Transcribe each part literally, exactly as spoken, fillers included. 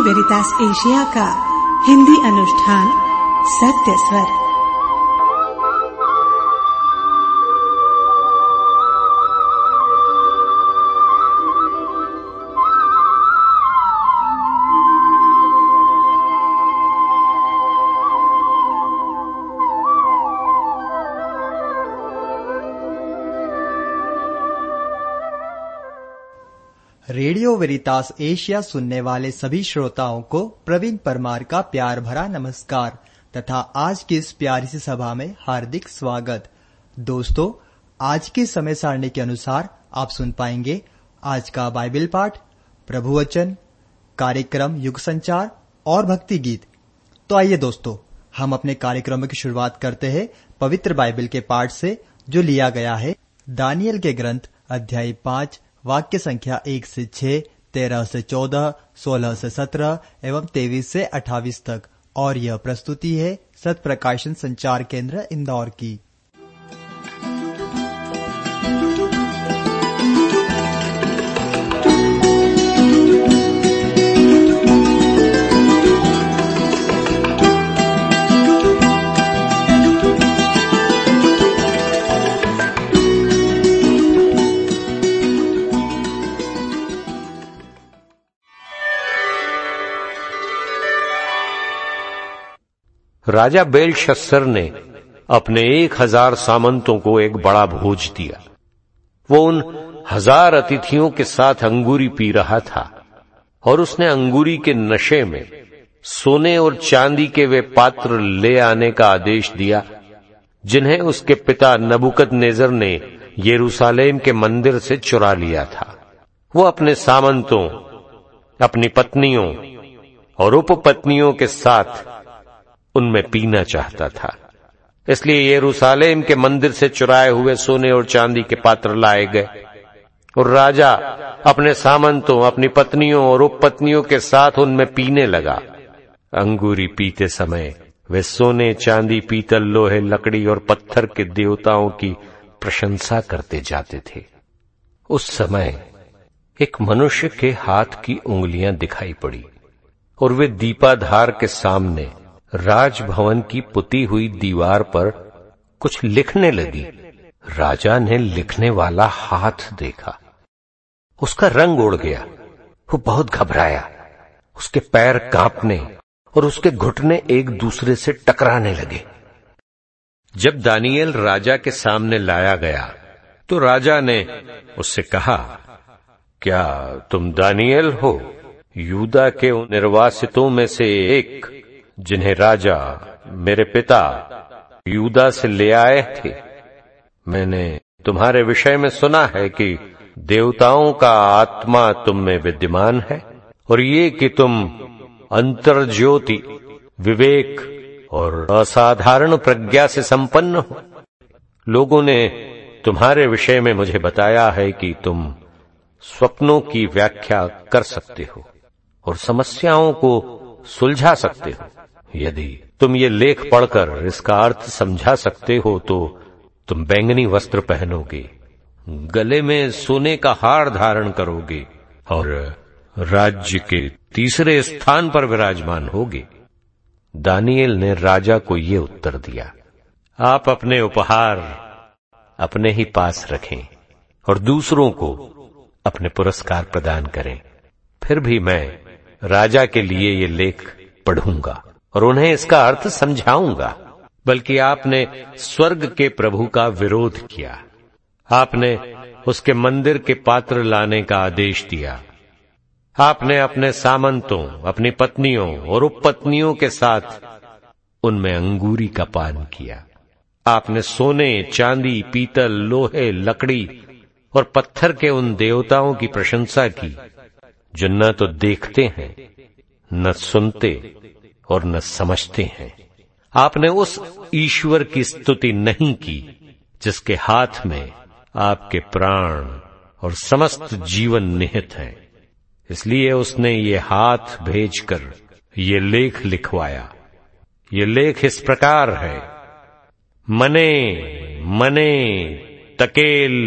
वेरितास Asia का हिंदी अनुष्ठान सत्य स्वर। रेडियो वेरितास एशिया सुनने वाले सभी श्रोताओं को प्रवीण परमार का प्यार भरा नमस्कार तथा आज की इस प्यारी सी सभा में हार्दिक स्वागत। दोस्तों, आज के समय सारणी के अनुसार आप सुन पाएंगे आज का बाइबल पाठ, प्रभु वचन, कार्यक्रम युग संचार और भक्ति गीत। तो आइए दोस्तों, हम अपने कार्यक्रम की शुरुआत करते हैं पवित्र बाइबल के पाठ से, जो लिया गया है दानियल के ग्रंथ अध्याय पाँच वाक्य संख्या एक से छह, तेरह से चौदह, सोलह से सत्रह एवं तेईस से अट्ठाईस तक। और यह प्रस्तुति है सत प्रकाशन संचार केंद्र इंदौर की। राजा बेलशस्सर ने अपने एक हजार सामंतों को एक बड़ा भोज दिया। वो उन हजार अतिथियों के साथ अंगूरी पी रहा था और उसने अंगूरी के नशे में सोने और चांदी के वे पात्र ले आने का आदेश दिया जिन्हें उसके पिता नबूकदनेस्सर ने यरूशलेम के मंदिर से चुरा लिया था। वो अपने सामंतों, अपनी पत्नियों और उपपत्नियों के साथ उनमें पीना चाहता था। इसलिए यरूशलेम के मंदिर से चुराए हुए सोने और चांदी के पात्र लाए गए और राजा अपने सामंतों, अपनी पत्नियों और उपपत्नियों के साथ उनमें पीने लगा। अंगूरी पीते समय वे सोने, चांदी, पीतल, लोहे, लकड़ी और पत्थर के देवताओं की प्रशंसा करते जाते थे। उस समय एक मनुष्य के हाथ की उंगलियां दिखाई पड़ी और वे दीपाधार के सामने राजभवन की पुती हुई दीवार पर कुछ लिखने लगी। राजा ने लिखने वाला हाथ देखा, उसका रंग उड़ गया। वो बहुत घबराया, उसके पैर कांपने और उसके घुटने एक दूसरे से टकराने लगे। जब दानियल राजा के सामने लाया गया तो राजा ने उससे कहा, क्या तुम दानियल हो, यूदा के उन निर्वासितों में से एक जिन्हें राजा मेरे पिता यूदा से ले आए थे? मैंने तुम्हारे विषय में सुना है कि देवताओं का आत्मा तुम में विद्यमान है और ये कि तुम अंतर्ज्योति, विवेक और असाधारण प्रज्ञा से संपन्न हो। लोगों ने तुम्हारे विषय में मुझे बताया है कि तुम स्वप्नों की व्याख्या कर सकते हो और समस्याओं को सुलझा सकते हो। यदि तुम ये लेख पढ़कर इसका अर्थ समझा सकते हो तो तुम बैंगनी वस्त्र पहनोगे, गले में सोने का हार धारण करोगे और राज्य के तीसरे स्थान पर विराजमान होगे। दानियल ने राजा को ये उत्तर दिया, आप अपने उपहार अपने ही पास रखें और दूसरों को अपने पुरस्कार प्रदान करें। फिर भी मैं राजा के लिए ये लेख पढ़ूंगा और उन्हें इसका अर्थ समझाऊंगा। बल्कि आपने स्वर्ग के प्रभु का विरोध किया, आपने उसके मंदिर के पात्र लाने का आदेश दिया। आपने अपने सामंतों, अपनी पत्नियों और उपपत्नियों के साथ उनमें अंगूरी का पान किया। आपने सोने, चांदी, पीतल, लोहे, लकड़ी और पत्थर के उन देवताओं की प्रशंसा की जो न तो देखते हैं, न सुनते और न समझते हैं। आपने उस ईश्वर की स्तुति नहीं की जिसके हाथ में आपके प्राण और समस्त जीवन निहित है। इसलिए उसने ये हाथ भेजकर ये लेख लिखवाया। ये लेख इस प्रकार है, मने मने तकेल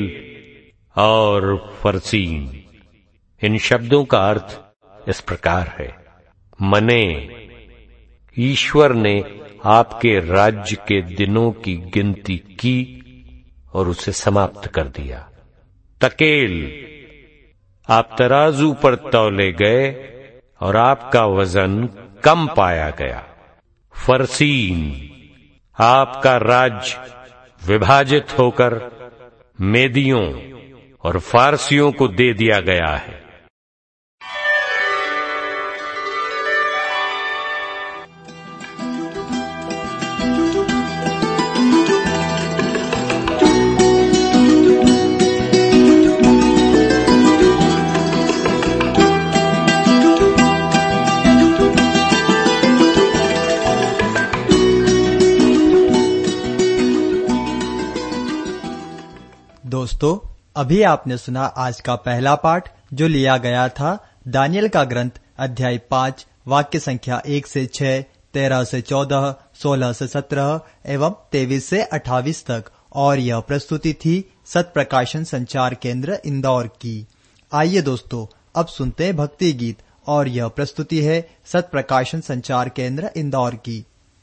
और फरसीन। इन शब्दों का अर्थ इस प्रकार है, मने, ईश्वर ने आपके राज्य के दिनों की गिनती की और उसे समाप्त कर दिया। तकेल, आप तराजू पर तौले गए और आपका वजन कम पाया गया। फरसीन, आपका राज्य विभाजित होकर मेदियों और फारसियों को दे दिया गया है। दोस्तों, अभी आपने सुना आज का पहला पाठ जो लिया गया था दानियल का ग्रंथ अध्याय पाँच वाक्य संख्या एक से छह, तेरह से चौदह, सोलह से सत्रह एवं तेईस से अट्ठाईस तक, और यह प्रस्तुति थी सत प्रकाशन संचार केंद्र इंदौर की। आइए दोस्तों, अब सुनते हैं भक्ति गीत, और यह प्रस्तुति है सत प्रकाशन संचार केंद्र इंदौर की।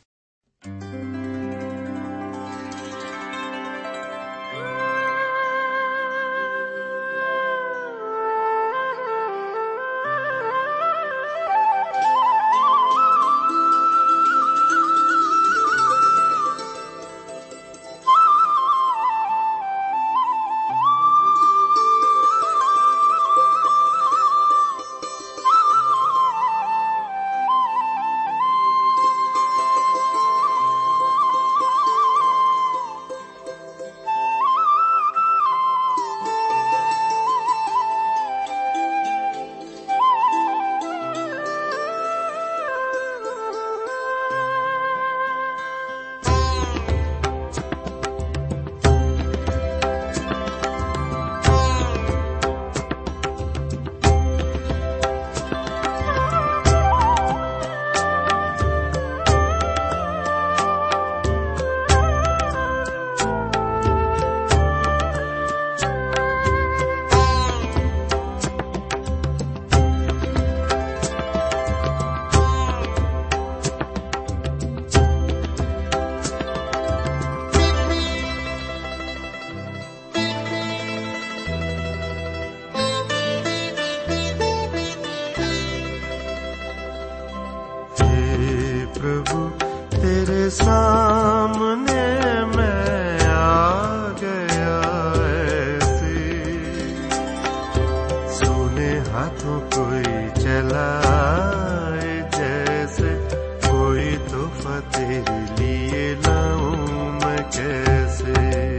सामने मैं आ गया ऐसे, सोने हाथों कोई चलाए जैसे, कोई तोहफा तेरे लिए लाऊं मैं कैसे।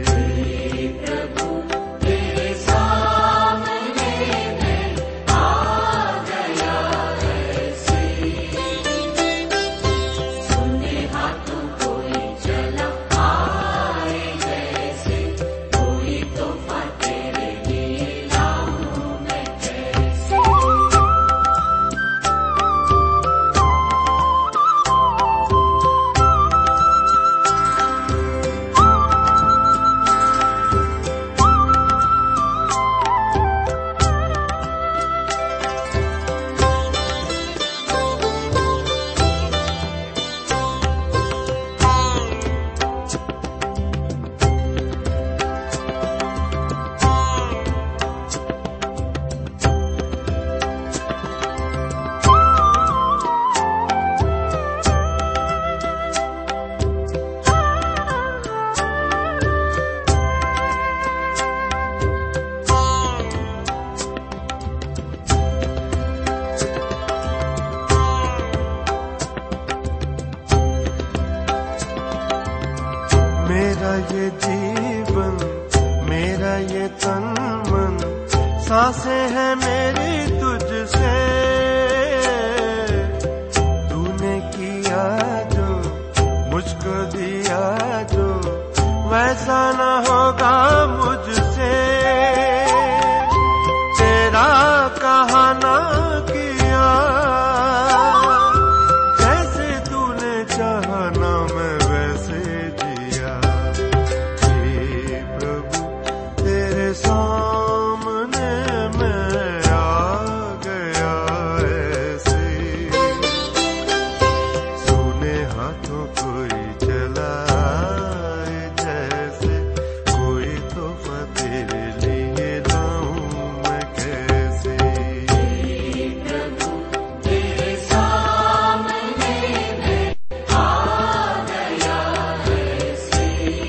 मेरा ये जीवन, मेरा ये तन मन, सांसें हैं मेरी तुझसे। तूने किया जो, मुझको दिया जो, वैसा न होगा मुझसे। तेरा कहा ना किया, जैसे तूने चाहा ना मैं वैसे जिया। हे प्रभु तेरे सामने मैं आ गया ऐसे। हाथों कोई चलाए जैसे, कोई तोहफा तेरे लिए लाऊं मैं कैसे। प्रभु तेरे सामने मैं आ गया ऐसे,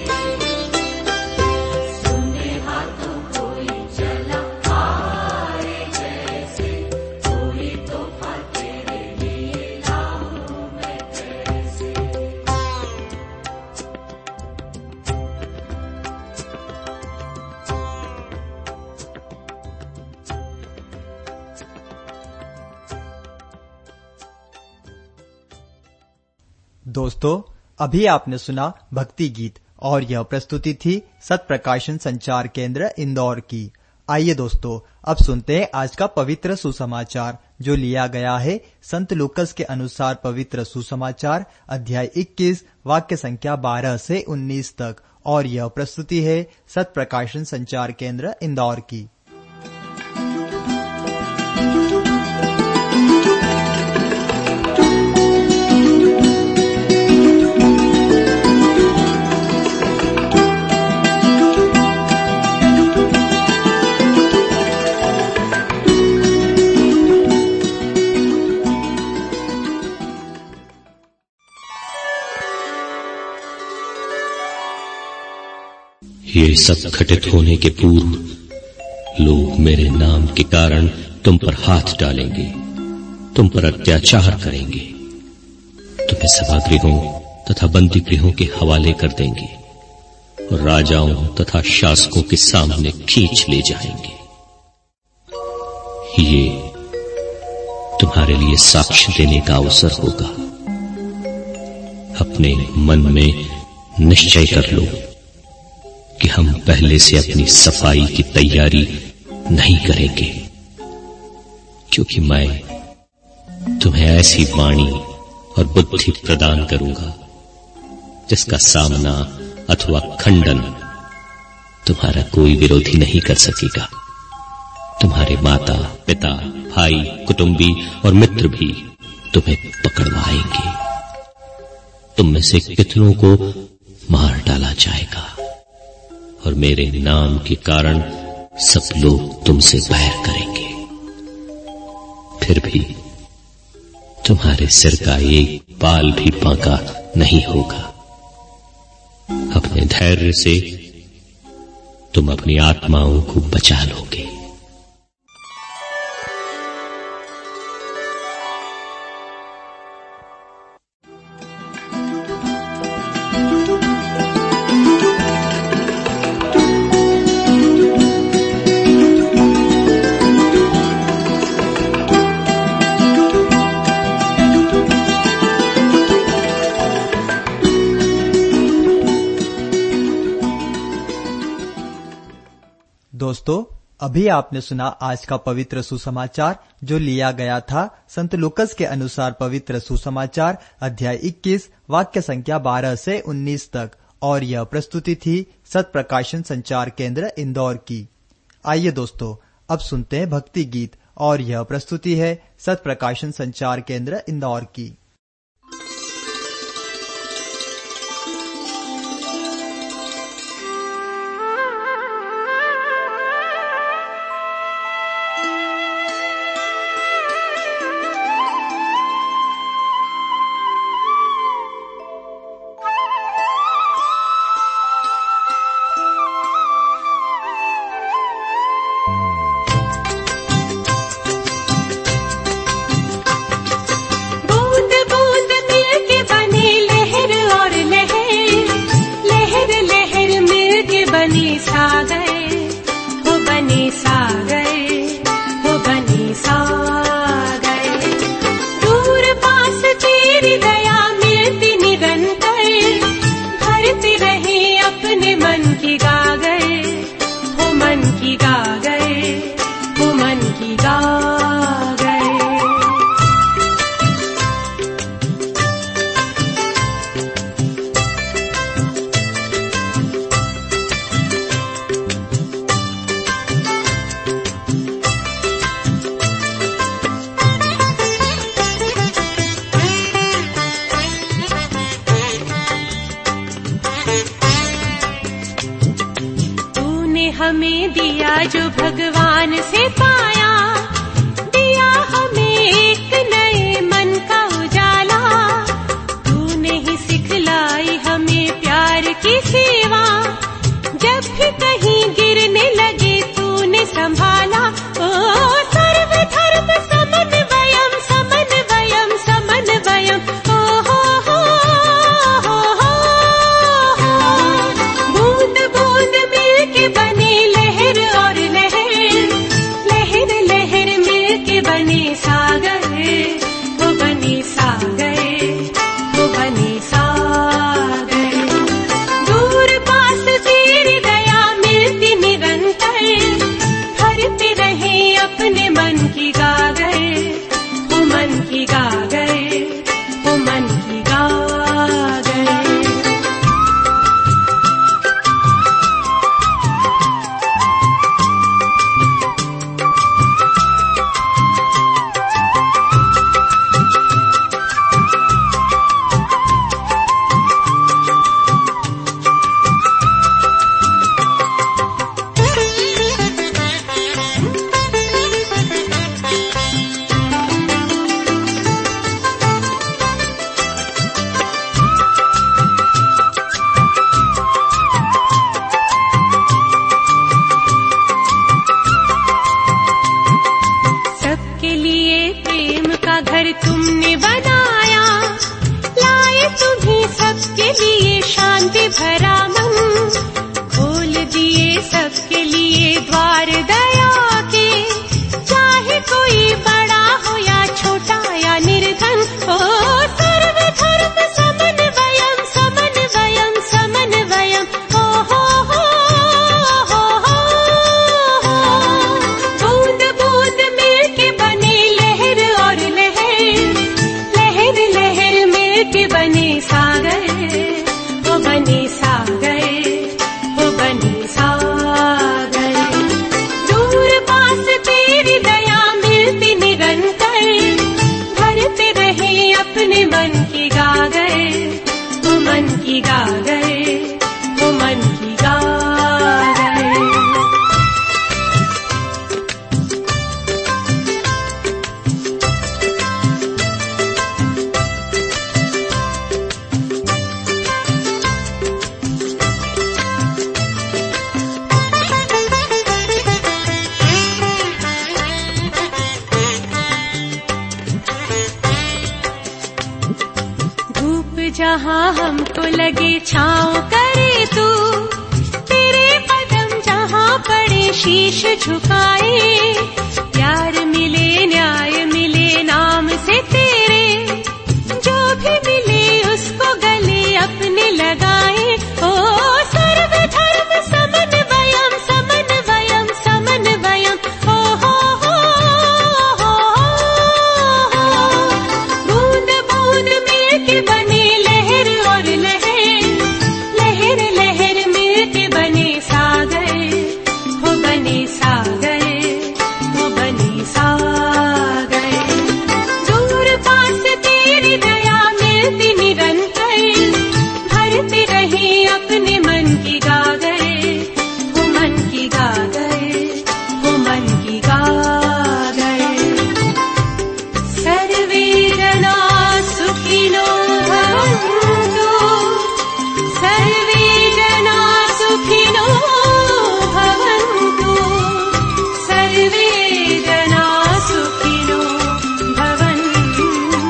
सुने हाथों कोई चला आए जैसे, कोई तोहफा तेरे लिए लाऊं मैं कैसे। दोस्तों, अभी आपने सुना भक्ति गीत और यह प्रस्तुति थी सत प्रकाशन संचार केंद्र इंदौर की। आइए दोस्तों, अब सुनते हैं आज का पवित्र सुसमाचार जो लिया गया है संत लूकस के अनुसार पवित्र सुसमाचार अध्याय इक्कीस वाक्य संख्या बारह से उन्नीस तक, और यह प्रस्तुति है सत प्रकाशन संचार केंद्र इंदौर की। ये सब घटित होने के पूर्व लोग मेरे नाम के कारण तुम पर हाथ डालेंगे, तुम पर अत्याचार करेंगे, तुम्हें सभागृहों तथा बंदी गृहों के हवाले कर देंगे और राजाओं तथा शासकों के सामने खींच ले जाएंगे। ये तुम्हारे लिए साक्ष्य देने का अवसर होगा। अपने मन में निश्चय कर लो कि हम पहले से अपनी सफाई की तैयारी नहीं करेंगे, क्योंकि मैं तुम्हें ऐसी वाणी और बुद्धि प्रदान करूंगा जिसका सामना अथवा खंडन तुम्हारा कोई विरोधी नहीं कर सकेगा। तुम्हारे माता पिता भाई कुटुंबी और मित्र भी तुम्हें पकड़वाएंगे। तुम में से कितनों को मार डाला जाएगा और मेरे नाम के कारण सब लोग तुमसे बैर करेंगे। फिर भी तुम्हारे सिर का एक बाल भी बांका नहीं होगा। अपने धैर्य से तुम अपनी आत्माओं को बचा लोगे। दोस्तों, अभी आपने सुना आज का पवित्र सुसमाचार जो लिया गया था संत लूकस के अनुसार पवित्र सुसमाचार अध्याय इक्कीस वाक्य संख्या बारह से उन्नीस तक, और यह प्रस्तुति थी सत प्रकाशन संचार केंद्र इंदौर की। आइए दोस्तों, अब सुनते हैं भक्ति गीत, और यह प्रस्तुति है सत प्रकाशन संचार केंद्र इंदौर की। बूंद हमें दिया जो भगवान से पाया, दिया हमें एक नए मन का उजाला। तूने ही सिखलाई हमें प्यार की सेवा, जब भी कहीं गिरने लगे तूने संभाला। ओ सर्वधर्म समन्वयम् समन्वयम् समन्वयम्, ओ हो हो हो हो। बूंद बूंद मिल के बने लहर और लहर, लहर लहर मिल के बने सागर, वो बने सागर, वो बने सागर। दूर पास तेरी दया मिलती निरंतर, भरते रहे अपने मन की गागर, वो मन की गागर, वो मन की गागर। सबके लिए प्रेम का घर तुमने बनाया, लाए तुम्हीं सबके लिए शांति भरा मन। खोल दिए सबके लिए द्वार दया के, चाहे कोई बड़ा हो या छोटा या निर्धन। ओ सर्वधर्म समन्वयम् समन्वयम् समन्वयम्, ओ हो हो हो हो। बूंद बूंद मिल के बने लहर और लहर, लहर लहर मिल के बने सागर, वो बने सागर, वो बने सागर। दूर पास तेरी दया मिलती निरंतर, भरते रहे अपने मन की गागर, वो मन की गागर, वो मन की गागर। धूप जहाँ हमको लगे छाँव करे तू, तेरे कदम जहाँ पड़े शीश झुकाए। प्यार मिले न्याय मिले नाम से तेरे, जो भी मिले उसको गले अपने लगाए। ओ सर्वधर्म समन्वयम् समन्वयम् समन्वयम्, ओ हो हो हो हो। बूंद बूंद मिल के बने लहर और लहर, लहर लहर मिल के बने सागर, वो बने सागर, वो बने सागर। दूर पास तेरी दया मिलती निरंतर, भरते रहे अपने मन की गागर, वो मन की गागर, वो मन की गागर। सर्वे जना सुखिनो भवन्तु, सर्वे जना सुखिनो भवन्तु, सर्वे जना सुखिनो भवन्तु।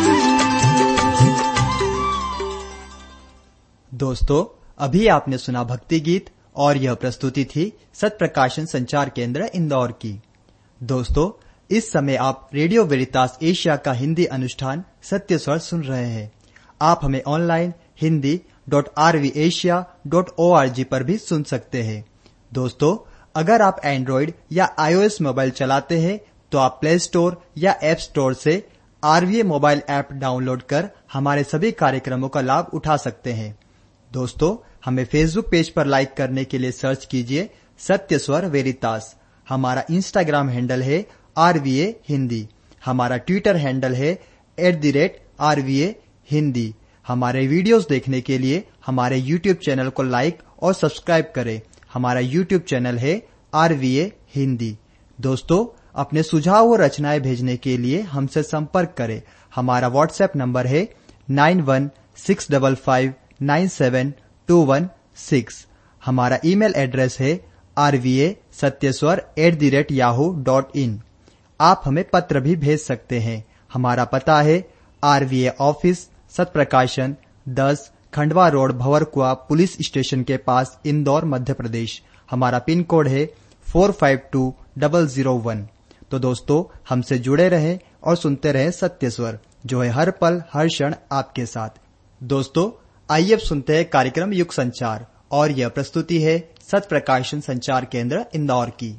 दोस्तों, अभी आपने सुना भक्ति गीत और यह प्रस्तुति थी सत्य प्रकाशन संचार केंद्र इंदौर की। दोस्तों, इस समय आप रेडियो वेरितास एशिया का हिंदी अनुष्ठान सत्य स्वर सुन रहे हैं। आप हमें online Hindi dot R V Asia dot O R G पर भी सुन सकते हैं। दोस्तों, अगर आप एंड्रॉइड या आईओएस मोबाइल चलाते हैं तो आप प्ले स्टोर या ऐप स्टोर से आरवीए मोबाइल ऐप डाउनलोड कर हमारे सभी कार्यक्रमों का लाभ उठा सकते हैं। दोस्तों, हमें फेसबुक पेज पर लाइक करने के लिए सर्च कीजिए सत्य स्वर वेरितास। हमारा इंस्टाग्राम हैंडल है आरवीए हिंदी। हमारा ट्विटर हैंडल है at the rate RVA Hindi. हमारे वीडियोस देखने के लिए हमारे यूट्यूब चैनल को लाइक और सब्सक्राइब करें। हमारा यूट्यूब चैनल है आर वी ए हिंदी। दोस्तों, अपने सुझाव और रचनाएं भेजने के लिए हमसे संपर्क करें। हमारा व्हाट्सएप नंबर है nine one six five five nine seven two one six. हमारा ईमेल एड्रेस है R V A Satyaswar at the rate Yahoo dot in. आप हमें पत्र भी भेज सकते हैं। हमारा पता है R V A office, Satprakashan दस, Khandwa road, Bhanwarkuan police station के पास, इंदौर, मध्य प्रदेश। हमारा पिन कोड है four five two double zero one. तो दोस्तों, हमसे जुड़े रहें और सुनते रहें सत्यस्वर, जो है हर पल हर क्षण आपके साथ। दोस्तों, आइए अब सुनते हैं कार्यक्रम युग संचार, और यह प्रस्तुति है सतप्रकाशन संचार केंद्र इंदौर की।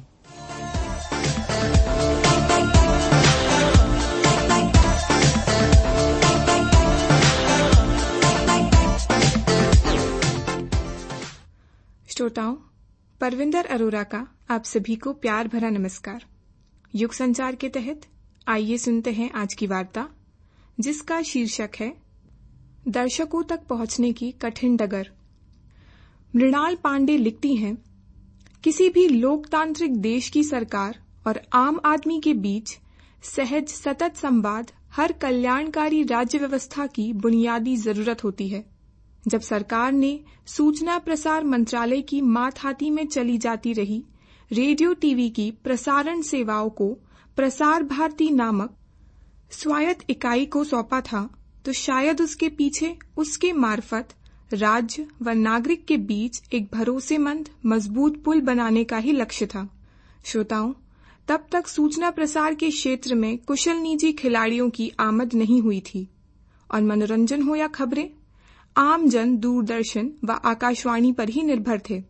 श्रोताओं, परविंदर अरोरा का आप सभी को प्यार भरा नमस्कार। युग संचार के तहत आइए सुनते हैं आज की वार्ता, जिसका शीर्षक है दर्शकों तक पहुंचने की कठिन डगर। मृणाल पांडे लिखती हैं, किसी भी लोकतांत्रिक देश की सरकार और आम आदमी के बीच सहज सतत संवाद हर कल्याणकारी राज्य व्यवस्था की बुनियादी जरूरत होती है। जब सरकार ने सूचना प्रसार मंत्रालय की मातहाती में चली जाती रही रेडियो टीवी की प्रसारण सेवाओं को प्रसार भारती नामक स्वायत्त इकाई को सौंपा था, तो शायद उसके पीछे उसके मार्फत राज्य व नागरिक के बीच एक भरोसेमंद मजबूत पुल बनाने का ही लक्ष्य था। श्रोताओं, तब तक सूचना प्रसार के क्षेत्र में कुशल निजी खिलाड़ियों की आमद नहीं हुई थी, और मनोरंजन हो या खबरें, आम जन दूरदर्शन व आकाशवाणी पर ही निर्भर थे।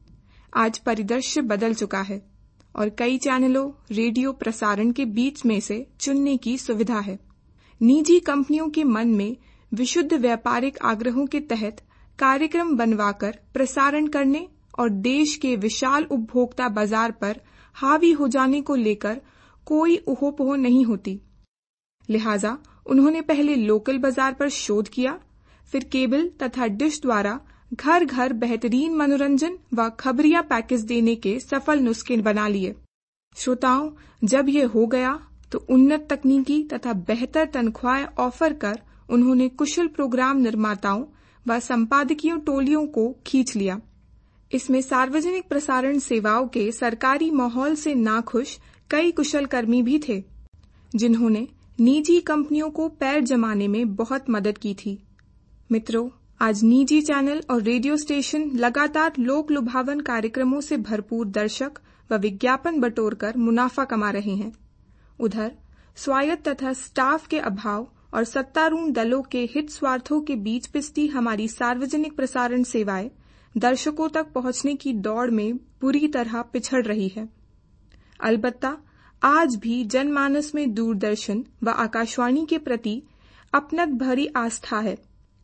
आज परिदृश्य बदल चुका है और कई चैनलों रेडियो प्रसारण के बीच में से चुनने की सुविधा है। निजी कंपनियों के मन में विशुद्ध व्यापारिक आग्रहों के तहत कार्यक्रम बनवाकर प्रसारण करने और देश के विशाल उपभोक्ता बाजार पर हावी हो जाने को लेकर कोई उहोपोह नहीं होती। लिहाजा उन्होंने पहले लोकल बाजार पर शोध किया, फिर केबल तथा डिश द्वारा घर घर बेहतरीन मनोरंजन व खबरिया पैकेज देने के सफल नुस्खे बना लिए। श्रोताओं, जब ये हो गया तो उन्नत तकनीकी तथा बेहतर तनख्वाह ऑफर कर उन्होंने कुशल प्रोग्राम निर्माताओं व संपादकीयों टोलियों को खींच लिया। इसमें सार्वजनिक प्रसारण सेवाओं के सरकारी माहौल से नाखुश कई कुशल कर्मी भी थे, जिन्होंने निजी कंपनियों को पैर जमाने में बहुत मदद की थी। मित्रों, आज निजी चैनल और रेडियो स्टेशन लगातार लोक लुभावन कार्यक्रमों से भरपूर दर्शक व विज्ञापन बटोरकर मुनाफा कमा रहे हैं। उधर स्वायत्त तथा स्टाफ के अभाव और सत्तारूढ़ दलों के हित स्वार्थों के बीच पिसती हमारी सार्वजनिक प्रसारण सेवाएं दर्शकों तक पहुंचने की दौड़ में बुरी तरह पिछड़ रही है। अलबत्ता आज भी जनमानस में दूरदर्शन व आकाशवाणी के प्रति अपनत भरी आस्था है।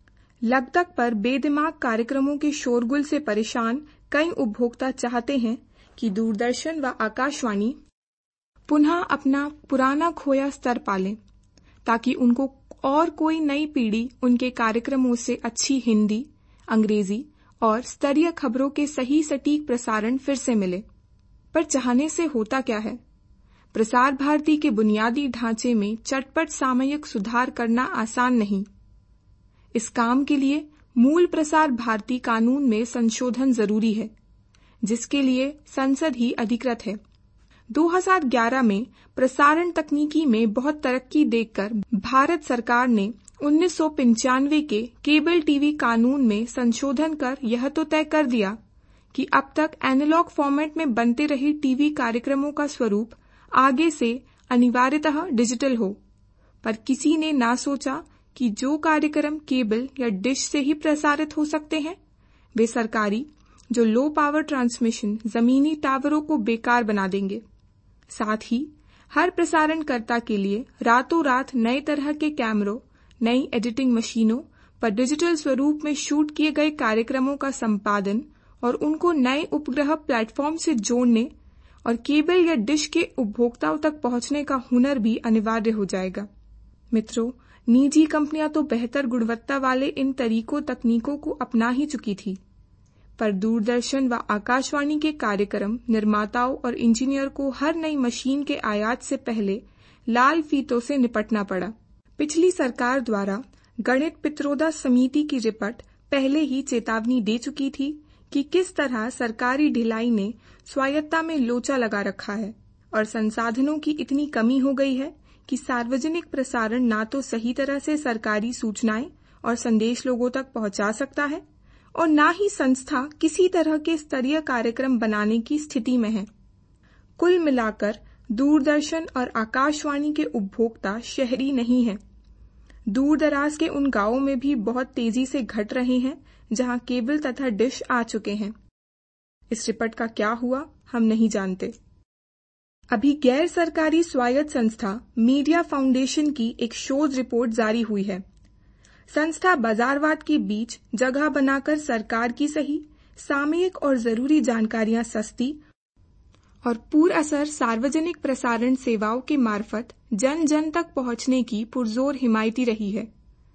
लगतक पर बेदिमाग कार्यक्रमों के शोरगुल से परेशान कई उपभोक्ता चाहते हैं कि दूरदर्शन व आकाशवाणी पुनः अपना पुराना खोया स्तर पालें, ताकि उनको और कोई नई पीढ़ी उनके कार्यक्रमों से अच्छी हिंदी, अंग्रेजी और स्तरीय खबरों के सही सटीक प्रसारण फिर से मिले। पर चाहने से होता क्या है? प्रसार भारती के बुनियादी ढांचे में चटपट सामयिक सुधार करना आसान नहीं। इस काम के लिए मूल प्रसार भारती कानून में संशोधन जरूरी है, जिसके लिए संसद ही अधिकृत है। दो हज़ार ग्यारह में प्रसारण तकनीकी में बहुत तरक्की देखकर भारत सरकार ने उन्नीस सौ पंचानवे के केबल टीवी कानून में संशोधन कर यह तो तय कर दिया कि अब तक एनालॉग फॉर्मेट में बनते रहे टीवी कार्यक्रमों का स्वरूप आगे से अनिवार्यतः डिजिटल हो। पर किसी ने ना सोचा कि जो कार्यक्रम केबल या डिश से ही प्रसारित हो सकते हैं, वे सरकारी जो लो पावर ट्रांसमिशन जमीनी टावरों को बेकार बना देंगे। साथ ही हर प्रसारणकर्ता के लिए रातों रात नए तरह के कैमरों, नई एडिटिंग मशीनों पर डिजिटल स्वरूप में शूट किए गए कार्यक्रमों का संपादन और उनको नए उपग्रह प्लेटफॉर्म से जोड़ने और केबल या डिश के उपभोक्ताओं तक पहुंचने का हुनर भी अनिवार्य हो जाएगा। मित्रों, निजी कंपनियां तो बेहतर गुणवत्ता वाले इन तरीकों तकनीकों को अपना ही चुकी थी, पर दूरदर्शन व आकाशवाणी के कार्यक्रम निर्माताओं और इंजीनियर को हर नई मशीन के आयात से पहले लाल फीतों से निपटना पड़ा। पिछली सरकार द्वारा गणित पित्रोदा समिति की रिपोर्ट पहले ही चेतावनी दे चुकी थी कि किस तरह सरकारी ढिलाई ने स्वायत्ता में लोचा लगा रखा है और संसाधनों की इतनी कमी हो गई है कि सार्वजनिक प्रसारण ना तो सही तरह से सरकारी सूचनाएं और संदेश लोगों तक पहुंचा सकता है और ना ही संस्था किसी तरह के स्तरीय कार्यक्रम बनाने की स्थिति में है। कुल मिलाकर दूरदर्शन और आकाशवाणी के उपभोक्ता शहरी नहीं हैं। दूर दराज के उन गांवों में भी बहुत तेजी से घट रहे हैं जहां केबल तथा डिश आ चुके हैं। इस रिपोर्ट का क्या हुआ हम नहीं जानते। अभी गैर सरकारी स्वायत्त संस्था मीडिया फाउंडेशन की एक शोध रिपोर्ट जारी हुई है। संस्था बाजारवाद के बीच जगह बनाकर सरकार की सही, सामयिक और जरूरी जानकारियां सस्ती और पुरअसर सार्वजनिक प्रसारण सेवाओं के मार्फत जन जन तक पहुंचने की पुरजोर हिमायती रही है।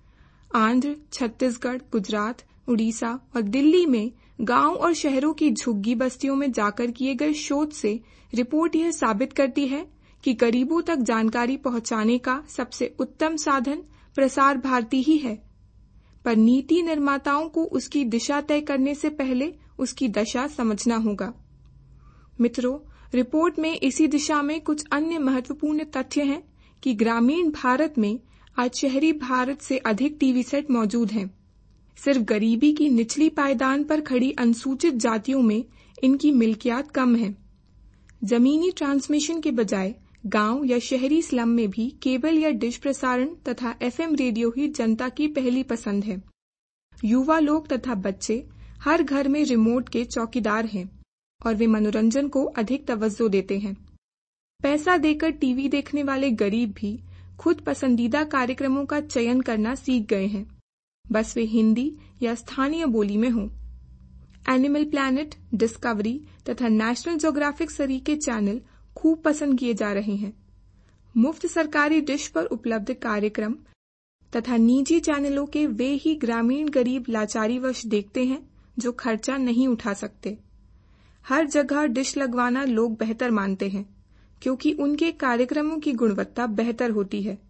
आंध्र, छत्तीसगढ़, गुजरात, उड़ीसा और दिल्ली में गांव और शहरों की झुग्गी बस्तियों में जाकर किए गए शोध से रिपोर्ट यह साबित करती है कि गरीबों तक जानकारी पहुंचाने का सबसे उत्तम साधन प्रसार भारती ही है, पर नीति निर्माताओं को उसकी दिशा तय करने से पहले उसकी दशा समझना होगा। मित्रों, रिपोर्ट में इसी दिशा में कुछ अन्य महत्वपूर्ण तथ्य हैं कि ग्रामीण भारत में आज शहरी भारत से अधिक टीवी सेट मौजूद हैं। सिर्फ गरीबी की निचली पायदान पर खड़ी अनुसूचित जातियों में इनकी मिल्कियात कम है। जमीनी ट्रांसमिशन के बजाय गांव या शहरी स्लम में भी केबल या डिश प्रसारण तथा एफएम रेडियो ही जनता की पहली पसंद है। युवा लोग तथा बच्चे हर घर में रिमोट के चौकीदार हैं और वे मनोरंजन को अधिक तवज्जो देते हैं। पैसा देकर टीवी देखने वाले गरीब भी खुद पसंदीदा कार्यक्रमों का चयन करना सीख गए हैं, बस वे हिंदी या स्थानीय बोली में हों। एनिमल प्लैनेट, डिस्कवरी तथा नेशनल ज्योग्राफिक सरीखे चैनल खूब पसंद किए जा रहे हैं। मुफ्त सरकारी डिश पर उपलब्ध कार्यक्रम तथा निजी चैनलों के वे ही ग्रामीण गरीब लाचारीवश देखते हैं जो खर्चा नहीं उठा सकते। हर जगह डिश लगवाना लोग बेहतर मानते हैं क्योंकि उनके कार्यक्रमों की गुणवत्ता बेहतर होती है।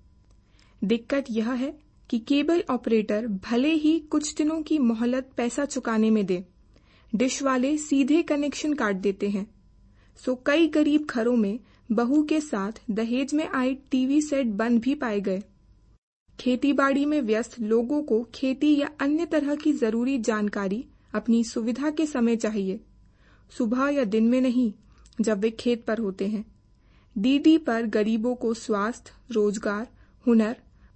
दिक्कत यह है कि केबल ऑपरेटर भले ही कुछ दिनों की मोहलत पैसा चुकाने में दे, डिश वाले सीधे कनेक्शन काट देते हैं। सो कई गरीब घरों में बहू के साथ दहेज में आए टीवी सेट बंद भी पाए गए। खेतीबाड़ी में व्यस्त लोगों को खेती या अन्य तरह की जरूरी जानकारी अपनी सुविधा के समय चाहिए, सुबह या दिन में नहीं जब वे खेत पर होते हैं। डीडी पर गरीबों को स्वास्थ्य, रोजगार, हुनर,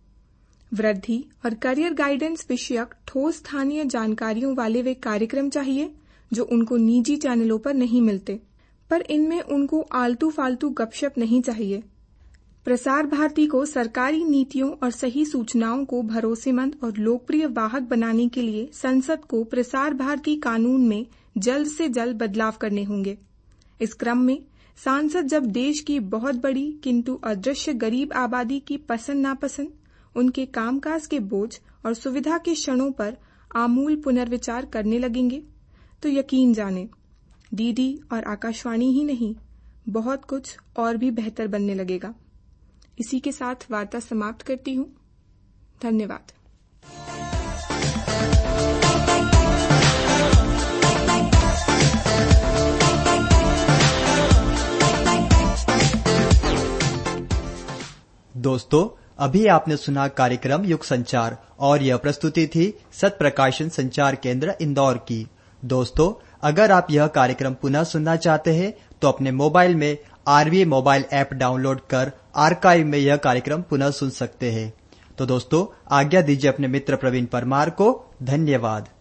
वृद्धि और करियर गाइडेंस विषयक ठोस स्थानीय जानकारियों वाले वे कार्यक्रम चाहिए जो उनको निजी चैनलों पर नहीं मिलते। पर इनमें उनको आलतू फालतू गपशप नहीं चाहिए। प्रसार भारती को सरकारी नीतियों और सही सूचनाओं को भरोसेमंद और लोकप्रिय वाहक बनाने के लिए संसद को प्रसार भारती कानून में जल्द से जल्द बदलाव करने होंगे। इस क्रम में सांसद जब देश की बहुत बड़ी किंतु अदृश्य गरीब आबादी की पसंद नापसंद, उनके कामकाज के बोझ और सुविधा के क्षणों पर आमूल पुनर्विचार करने लगेंगे तो यकीन जाने डीडी और आकाशवाणी ही नहीं, बहुत कुछ और भी बेहतर बनने लगेगा। इसी के साथ वार्ता समाप्त करती हूँ। धन्यवाद। दोस्तों, अभी आपने सुना कार्यक्रम युग संचार और यह प्रस्तुति थी सत प्रकाशन संचार केंद्र इंदौर की। दोस्तों, अगर आप यह कार्यक्रम पुनः सुनना चाहते हैं तो अपने मोबाइल में आरवीए मोबाइल ऐप डाउनलोड कर आर्काइव में यह कार्यक्रम पुनः सुन सकते हैं। तो दोस्तों, आज्ञा दीजिए अपने मित्र प्रवीण परमार को। धन्यवाद।